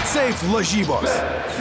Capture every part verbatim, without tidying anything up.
BetSafe lažybos.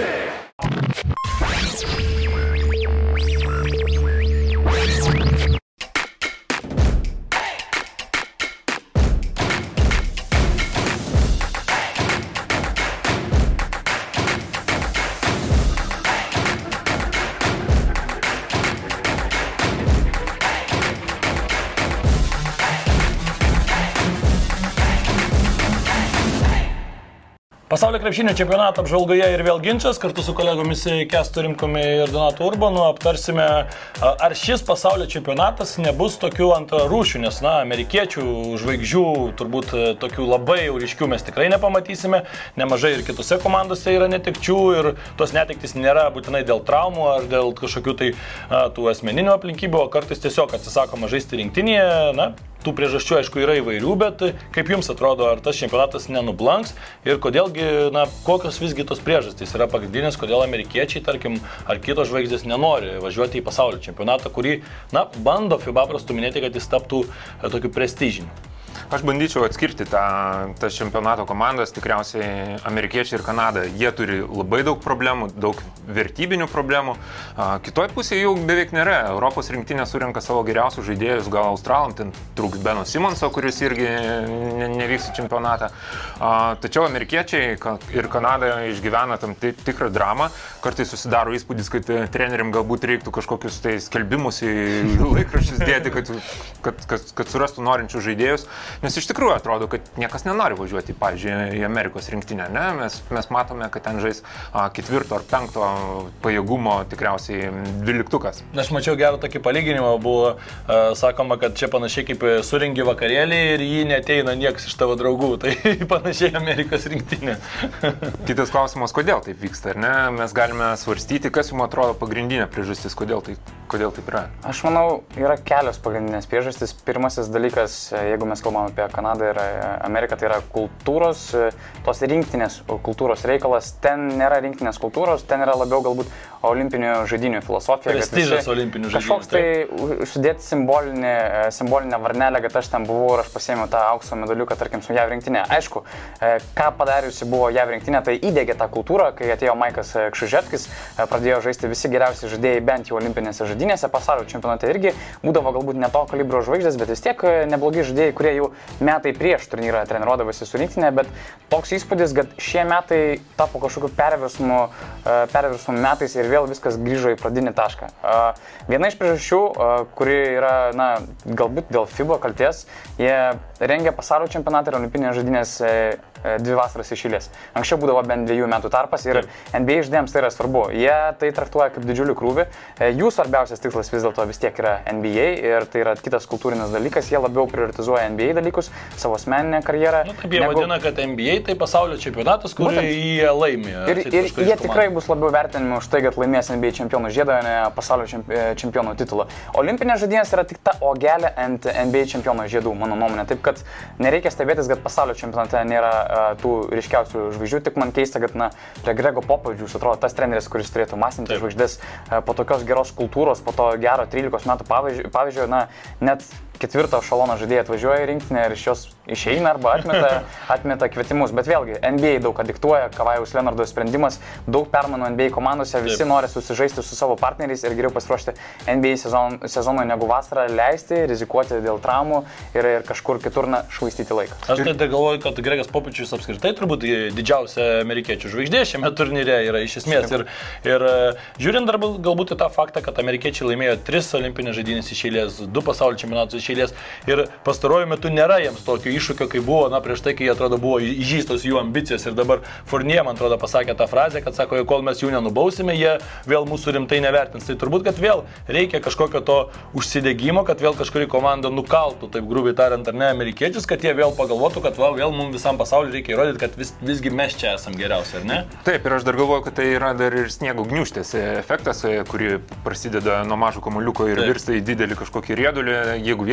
Pasaulio krepšinio čempionato apžvalgoje ir vėl ginčas. Kartu su kolegomis Kęstu Rimkumi ir Donatu Urbanu aptarsime, ar šis pasaulio čempionatas nebus tokių antrarūšių, nes, na, amerikiečių žvaigždžių turbūt tokių labai jau ryškių mes tikrai nepamatysime. Nemažai ir kitose komandose yra netekčių ir tos netektys nėra būtinai dėl traumų ar dėl kažkokių tai a, tų asmeninių aplinkybių, o kartais tiesiog atsisakoma žaisti rinktinėje. Na, tų priežasčių, aišku, yra įvairių, bet kaip jums atrodo, ar tas čempionatas nenublanks ir kodėlgi, na, kokios visgi tos priežastys yra pagrindinės, kodėl amerikiečiai, tarkim, ar kitos žvaigždės nenori važiuoti į pasaulio čempionatą, kurį, na, bando FIBA prastuminėti, kad jis taptų tokiu prestižiniu. Aš bandyčiau atskirti tą, tas čempionato komandas, tikriausiai amerikiečiai ir Kanada. Jie turi labai daug problemų, daug vertybinių problemų. Kitoj pusėje jų beveik nėra. Europos rinktinė surenka savo geriausius žaidėjus, gal Australam, ten trūks Beno Simonso, kuris irgi ne, nevyks į čempionatą. Tačiau amerikiečiai ir Kanada išgyvena tam tikrą dramą. Kartais susidaro įspūdis, kad treneriam galbūt reiktų kažkokius tai skelbimus į laikraščius dėti, kad, kad, kad, kad surastų norinčių žaidėjus. Nes iš tikrųjų atrodo, kad niekas nenori važiuoti, pavyzdžiui, į Amerikos rinktinę, ne? Mes, mes matome, kad ten žais a, ketvirto ar penkto pajėgumo tikriausiai dvyliktukas. Aš mačiau gerą tokį palyginimą, buvo a, sakoma, kad čia panašiai kaip surengi vakarėlį ir jį neteina niekas iš tavo draugų, tai panašiai Amerikos rinktinė. Kitas klausimas, kodėl taip vyksta, ar ne? Mes galime svarstyti, kas jums atrodo pagrindinė priežastis, kodėl tai, kodėl taip yra. Aš manau, yra kelios pagrindinės priežastys. Pirmasis dalykas, jeigu mes kalbame apie Kanadą ir Ameriką, tai yra kultūros, tos rinktinės kultūros reikalas. Ten nėra rinktinės kultūros, ten yra labiau galbūt olimpinių žaidynių filosofija. Prestižas olimpinių žaidynių. Kažkoks tai sudėti simbolinį, simbolinę varnelę, kad aš ten buvau ir aš pasiėmiau tą aukso medaliuką, tarkim, su JAV rinktinė. Aišku, ką padariusi buvo JAV rinktinė, tai įdėgė tą kultūrą, kai atėjo Maikas Kšižetkis, pradėjo žaisti visi geriausi žaidėjai bent jau olimpinėse žaidynėse, pasaulio čempionate irgi būdavo galbūt ne to kalibro žvaigždės, bet vis tiek neblogi žaidėjai, kurie jau metai prieš turnyrą treniruodavosi su rinktinė, bet toks įspūdis, kad šie metai tapo kažkokiu perversmu, perversmu metais ir vėl viskas grįžo į pradinį tašką. Viena iš priežasčių, kuri yra, na, galbūt dėl FIBA kalties, jie rengia pasaulio čempionatą ir olimpinės žaidynės dvi vasaras iš eilės. Anksčiau būdavo bent dviejų metų tarpas ir N B A žaidėjams tai yra svarbu. Jie tai traktuoja kaip didžiulį krūvį. Jų svarbiausias tikslas vis dėlto vis tiek yra N B A ir tai yra kitas kultūrinis dalykas. Jie labiau prioritizuoja N B A dalykus, savo asmeninę karjerą. Na, taip jie negu... vadina, kad N B A tai pasaulio čempionatas, kurį jie laimi. Ir, ir jie komandų. Tikrai bus labiau vertinami už tai, kad laimės N B A čempionų žiedą, ne pasaulio čempionų titulą. Olimpinės žaidynės yra tik ta ogelė ant N B A čempionų žiedų, mano nuomonė. Taip, kad nereikia stebėtis, kad pasaulio čempionate nėra tų ryškiausių žvaigždžių, tik man keista, kad, na, prie Grego Popovčiaus atrodo tas treneris, kuris turėtų masinti žvaigždės po tokios geros kultūros, po to gero trylikos metų pavyzdžio, pavyzdžio na, net ketvirto ešalono žaidėjai atvažiuoja į rinktinę ir iš jos išeina arba atmeta, atmeta kvietimus. Bet vėlgi, N B A daug ką diktuoja, Kavajaus Leonardo sprendimas, daug permainų N B A komandose, visi Taip. Nori susižaisti su savo partneriais ir geriau pasiruošti N B A sezon, sezonui negu vasarą, leisti, rizikuoti dėl traumų ir, ir kažkur kitur na, švaistyti laiką. Aš tai galvoju, kad Gregas Popovčius apskritai turbūt didžiausia amerikiečių žvaigždė šiame turnyre yra iš esmės. Ir, ir žiūrint dar galbūt į tą faktą, kad amerikiečiai laimėjo tris olimpinės žaidynės iš eilės, du pasaulio čempionatus iš eilės ir pastaruoju metu nėra jiems tokio iššūkio, kai buvo, na, prieš tai, kai jie atrodo buvo įžystos jų ambicijos ir dabar Fournier, man atrodo, pasakė tą frazę, kad sako, kol mes jų nenubausime, jie vėl mūsų rimtai nevertins. Tai turbūt, kad vėl reikia kažkokio to užsidegimo, kad vėl kažkuri komanda nukaltų, taip grubiai tariant, ar ne, amerikiečius, kad jie vėl pagalvotų, kad va, vėl mums visam pasauliu reikia įrodyti, kad vis, visgi mes čia esam geriausi, ar ne? Taip, ir aš dar galvoju, kad tai yra dar ir sniego gniūžtės efektas, kuri prasideda nuo mažo kamuoliuko ir Taip. Virsta į didelį kažkokį riedulį. Jeigu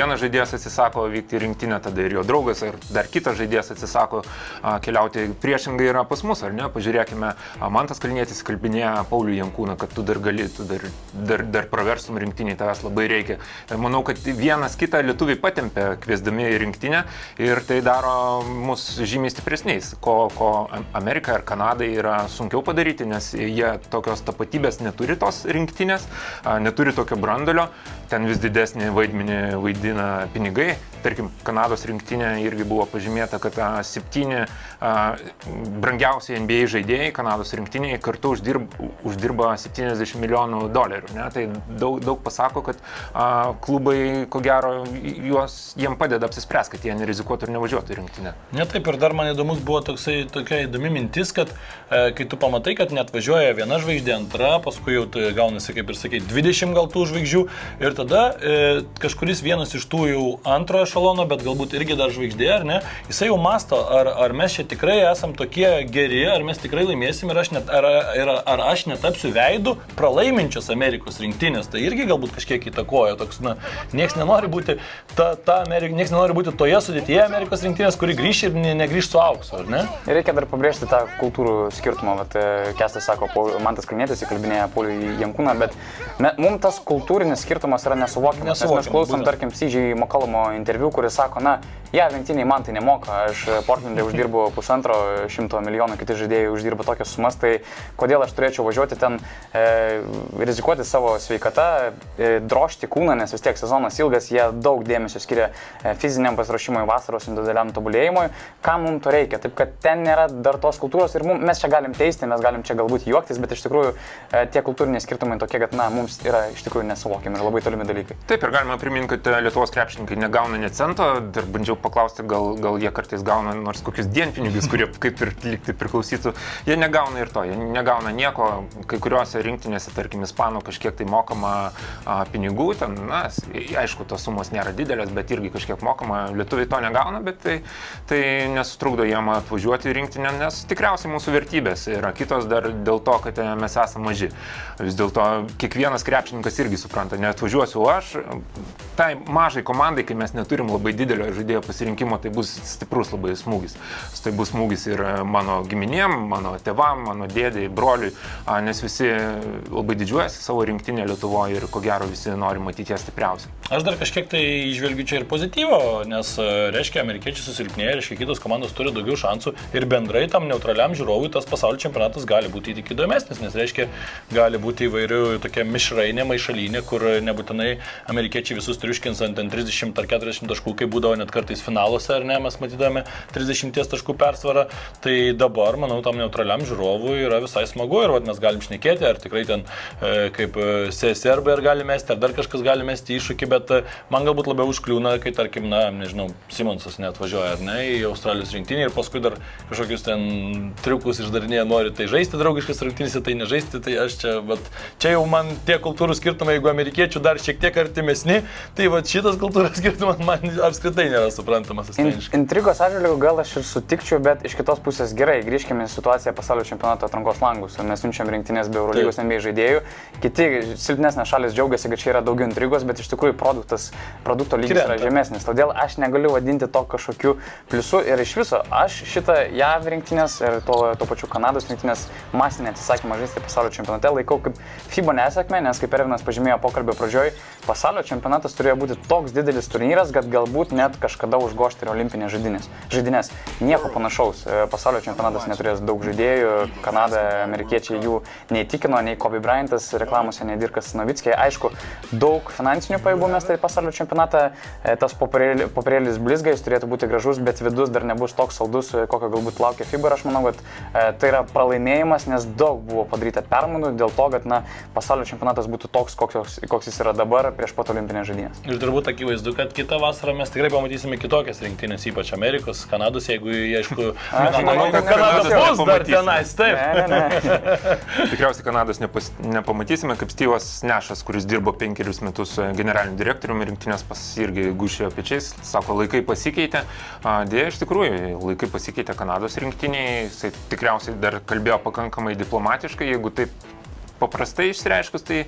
vienas žaidėjas atsisako vykti į rinktinę, tada ir jo draugas, ir dar kitas žaidėjas atsisako a, keliauti. Priešingai yra pas mus, ar ne? Pažiūrėkime, a, Mantas Kalnietis kalbinėja Paulių Jankūną, kad tu dar gali, tu dar, dar, dar praverstum rinktinį, tavęs labai reikia. Ir manau, kad vienas kitą lietuviai patempė kviesdami į rinktinę ir tai daro mus žymiai stipresniais, ko, ko Amerika ir Kanadai yra sunkiau padaryti, nes jie tokios tapatybės neturi tos rinktinės, a, neturi tokio brandolio, ten vis didesnį vaidmenį vaidina pinigai. Tarkim, Kanados rinktinė irgi buvo pažymėta, kad a, septyni a, brangiausiai N B A žaidėjai Kanados rinktinėje kartu uždirba, uždirba septyniasdešimt milijonų dolerių. Ne? Tai daug, daug pasako, kad a, klubai, ko gero, juos, jiem padeda apsispręsti, kad jie nerizikuotų ir nevažiuotų į rinktinę. Ne, taip, ir dar man įdomus buvo toksai, tokia įdomi mintis, kad e, kai tu pamatai, kad net važiuoja viena žvaigždė, antra, paskui jau tai gaunasi, kaip ir sakai, dvidešimt gal tų žvaigždžių ir tada e, kažkuris vienas iš tų jau antrojo šalono, bet galbūt irgi dar žvaigždė, ar ne, jisai jau masto, ar, ar mes čia tikrai esam tokie geri, ar mes tikrai laimėsim ir aš, net, ar, ar, ar aš netapsiu veidu pralaiminčios Amerikos rinktinės. Tai irgi galbūt kažkiek įtakoja. Toks, na, nieks nenori būti, ta, ta Amerika, nieks nenori būti toje sudėtyje Amerikos rinktinės, kuri grįš ir ne, negrįš su auksu, ar ne? Ir reikia dar pabrėžti tą kultūrų skirtumą. Vat, Kestas sako, Mantas Kalnietis įkalbinėja Paulių Jankūną, bet me, mums tas kultūrinis skirtumas yra nesuvokiamas. Nes mes klausom, būtent. Tarkim, C J McCollumo interviu, kuris sako, na, ja, rinktiniai man tai nemoka, aš Portland'e uždirbu pusantro šimto milijonų, kiti žaidėjai uždirba tokias sumas, tai kodėl aš turėčiau važiuoti ten, e, rizikuoti savo sveikatą, e, drožti kūną, nes vis tiek sezonas ilgas, jie daug dėmesio skiria e, fiziniam pasiruošimui, vasaros individualiam tobulėjimui, kam mums to reikia, taip kad ten nėra dar tos kultūros ir mum, mes čia galim teisti, mes galim čia galbūt juoktis, bet iš tikrųjų e, tie kultūriniai skirtumai tokie, kad na, mums yra iš tikrųjų nesuvokiami ir labai tolimi dalykai. Taip, ir galima priminti, kad Lietuvos krepšininkai negauna net cento, dar bandžiau paklausti, gal, gal jie kartais gauna nors kokius dienpinigius, kurie kaip ir likti priklausytų. Jie negauna ir to, jie negauna nieko, kai kuriuose rinktinėse, tarkim, ispanų kažkiek tai mokama a, pinigų, ten, na, aišku, tos sumos nėra didelės, bet irgi kažkiek mokama, lietuviai to negauna, bet tai, tai nesutrukdo jiem atvažiuoti į rinktinę, nes tikriausiai mūsų vertybės yra kitos dar dėl to, kad mes esame maži. Vis dėlto kiekvienas krepšininkas irgi supranta, neatvažiuosiu aš, tai mažai komandai, kai mes neturim labai didelio žaidėjo pasirinkimo, tai bus stiprus labai smūgis. Tai bus smūgis ir mano giminėm, mano tėvam, mano dėdai, broliui, nes visi labai didžiuojasi savo rinktinę Lietuvoje ir ko gero visi nori matyti ją stipriausiai. Aš dar kažkiek tai išvelgiu čia ir pozityvo, nes reiškia, amerikiečiai susilpnėja, reiškia, kitos komandos turi daugiau šansų ir bendrai tam neutraliam žiūrovui tas pasaulio čempionatas gali būti tik įdomesnis, nes reiškia, gali būti įvairių tokia mišrainė, maišalinė, kur nebūtinai amerikiečiai visus triuškins ant trisdešimt ar keturiasdešimt taškų, kaip būdavo net kartais finaluose, ar ne, mes matydame trisdešimt taškų persvarą, tai dabar, manau, tam neutraliam žiūrovui yra visai smagu ir vat, mes galim šnekėti, ar tikrai ten e, kaip C S R B gali mesti, ar dar kažkas gali mesti iššūkį, bet e, man galbūt labiau užkliūna, kai tarkim, na, nežinau, Simonsas neatvažiuoja, ar ne, į Australijos rinktinį ir paskui dar kažkokius ten triukus išdarinėja, nori tai žaisti draugiškas rinktinėse, tai nežaisti, tai aš čia, bet čia jau man tie kultūrų skirtumai, jeigu amerikiečių dar šiek tiek artimesni, tai va šitas kultūros skirtumas man apskritai nėra suprantamas asmeniškai. Intrigos atžvilgiu gal aš ir sutikčiau, bet iš kitos pusės gerai, grįžkime į situaciją pasaulio čempionato atrankos langus. Mes siunčiam rinktinės be Eurolygos N B A žaidėjų. Kiti silpnesnės šalis džiaugiasi, kad čia yra daugiau intrigos, bet iš tikrųjų produktas, produkto lygis Krenta. Yra žemesnis. Todėl aš negaliu vadinti to kažkokiu pliusu ir iš viso aš šitą J A V rinktinės ir to, to pačiu Kanados rinktinės masinį atsisakymą žaisti pasaulio čempionate laikau kaip FIBA nesėkmę, nes kaip Ervinas pažymėjo pokalbio pradžioj, pasaulio čempionatas turėjo būti toks didelis turnyras, kad galbūt net kažkada užgožti ir olimpinės žaidynės. žaidynės. Nieko panašaus. Pasaulio čempionatas neturės daug žaidėjų, Kanada, amerikiečiai jų neįtikino, nei Kobe Bryantas reklamose, nei Dirkas Nowitzkiai. Aišku, daug finansinių pajėgų mes tai pasaulio čempionatą, tas popierėlis blizga, jis turėtų būti gražus, bet vidus dar nebus toks saldus, kokio galbūt laukia FIBA. Ir aš manau, kad tai yra pralaimėjimas, nes daug buvo padaryta permainų dėl to, kad na, pasaulio čempionatas būtų toks, koks, koks jis yra dabar prieš pat olimpinės žaidynės. Ir turbūt akivaizdu, kad kitą vasarą mes tikrai pamatysime kitokias rinktinės, ypač Amerikos, Kanados, jeigu jie, aišku, aš manau, kad Kanados bus dar tenais, taip. Ne, ne, ne. Tikriausiai Kanados nepas, nepamatysime, kaip Steve'as Nešas, kuris dirbo penkerius metus generaliniu direktoriumi, rinktinės pas irgi gušėjo pečiais, sako, laikai pasikeitė. Dėja, iš tikrųjų, laikai pasikeitė Kanados rinktiniai, jisai tikriausiai dar kalbėjo pakankamai diplomatiškai, jeigu taip paprastai išsireiškus, tai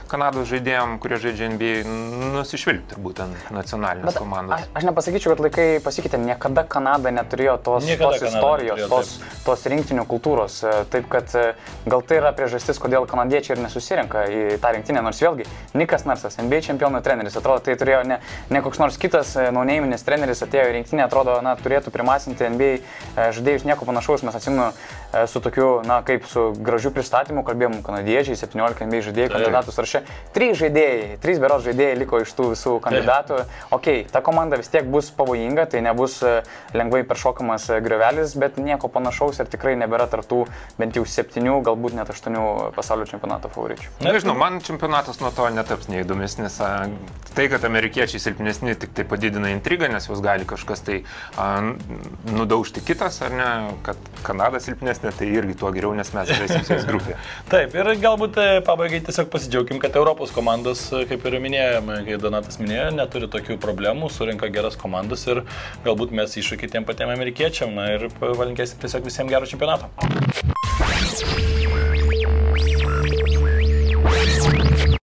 Kanados žaidėjim, kurie žaidžia N B A, nusišvilpti būtent nacionalinės Bet komandos. Aš, aš nepasakyčiau, kad laikai pasikeitė, niekada Kanada neturėjo tos, Niekada tos Kanada istorijos, neturėjo, tos, tos rinktinių kultūros. Taip kad gal tai yra priežastis, kodėl kanadiečiai ir nesusirenka į tą rinktinę, nors vėlgi Nikas Narsas, N B A čempionų treneris, atrodo, tai turėjo ne, ne koks nors kitas naunėminis treneris atėjo į rinktinę, atrodo, na, turėtų primasinti N B A žaidėjus, nieko panašaus, mes atsimenu su tokiu, na, kaip su gražiu pristatymu, kalbėjom kanadiečiai, septyniolika N B A žaidėjų kandidatų sąraše, trys žaidėjai, trys beros žaidėjai liko iš tų visų kandidatų. Ok, ta komanda vis tiek bus pavojinga, tai nebus lengvai peršokamas griovelis, bet nieko panašaus ir tikrai nebėra tarptų bent jau septynių, galbūt net aštuonių pasaulio čempionato favoričių. Na, žinau, man čempionatas nuo to netaps neįdomesnis. Tai, kad amerikiečiai silpnesni, tik tai padidina intrigą, nes jūs gali kažkas tai a, nudaužti kitas, ar ne, kad Kanada silpnesnė, tai irgi tuo geriau, nes mes žaisim su jais grupėje. Taip, ir galbūt pabaigai tiesiog pasidžiaugim, kad Europos komandos, kaip ir minėjome, kaip Donatas minėjo, neturi tokių problemų, surinka geras komandas ir galbūt mes iššūkį tiem patiem amerikiečiam, na ir palinkėsim tiesiog visiems gero čempionato.